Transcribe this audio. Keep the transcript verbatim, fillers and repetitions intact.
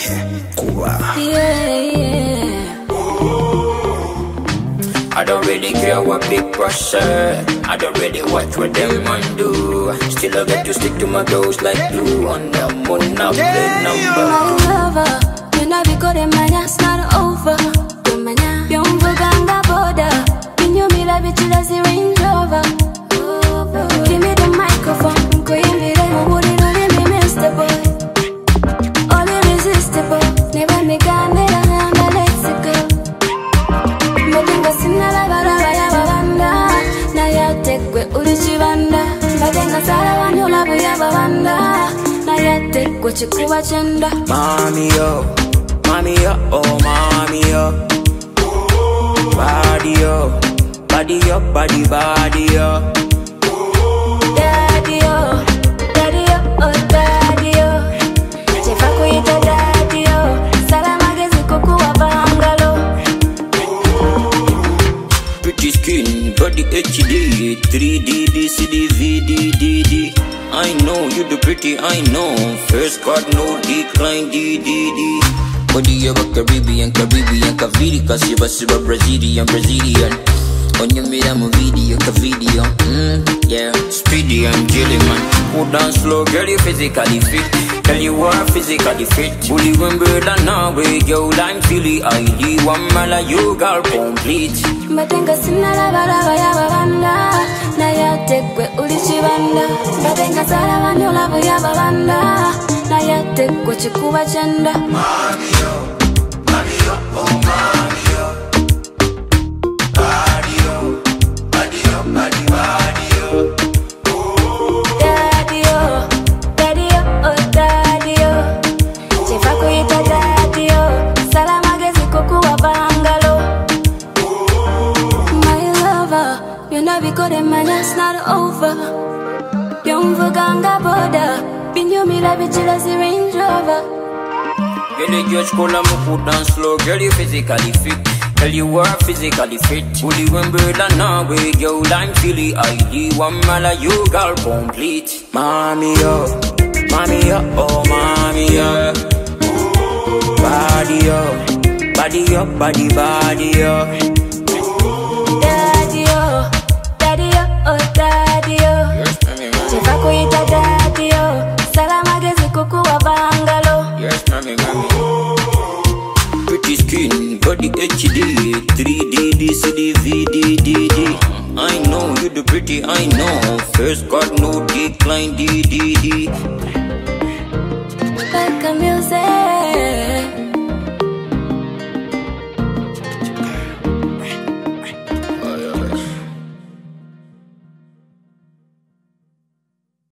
Cuba. Yeah, yeah. I don't really care what big brush say. I don't really watch what them man do. Still I get to stick to my toes like glue. On the moon I play number. My lover, you know we got them man, it's not over. Yung vuganga border, in your mila bitches the Range Rover. Give me the microphone, go in the rain, would it only be Mister Boy? All irresistible, never me got me the hand, let's go. Matinga sinala baraba ya babanda, na ya tekwe ulichibanda. Matinga sala wanyola buya babanda, na ya tekwe chikuwa chenda. Mommy yo, mommy yo, oh mommy yo. Body yo, body yo, body body yo. Daddy yo, daddy yo, oh daddy yo. Chefa kuita daddy yo. Salama gezi kuku wa bangalo. Pretty skin, body H D, three D, D C D, V D, D D. I know you the pretty, I know. First card, no decline, D D D. Body you a Caribbean, Caribbean, Cavidi, cause you a Brazilian, Brazilian. On your mid, I'm a video, a video. Mm, yeah, speedy, I'm jelly man. Go down slow, girl, you physically fit. Tell you are physically fit. Bully when bird and now way, yo, I'm Philly, I D. One mala, you girl, complete. Matenga sinala baraba ya babanda, na ya tekwe ulichibanda. Matenga sala wanyola buya babanda, na ya tekwe chikuwa chenda. Mommy yo, mommy yo, oh mommy yo. Body yo, body yo, body body yo. Daddy yo, daddy yo, oh daddy yo. Chefa kuita daddy yo. Salama gezi kuku wa bangalo. My lover, you know we got them man, it's not over. Yung vuganga border, binyo mila bichila si Range Rover. Girl, you just call and put down slow. Girl, you physically fit. Girl, you are physically fit. Bully when bird and now way, yo, I'm Philly, I D. One mala, you girl, complete. Mommy yo, mommy yo, oh mommy yo. Body yo, body yo, body body yo. Daddy yo, daddy yo, oh daddy yo. Yes, mommy, mommy. Chefa kuita daddy yo. Salama gezi kuku wa bangalo. Yes, mommy, mommy. Pretty skin, body H D, three D, D C D, V D, D D. I know you the pretty, I know. First got no decline, D D D. Like a music.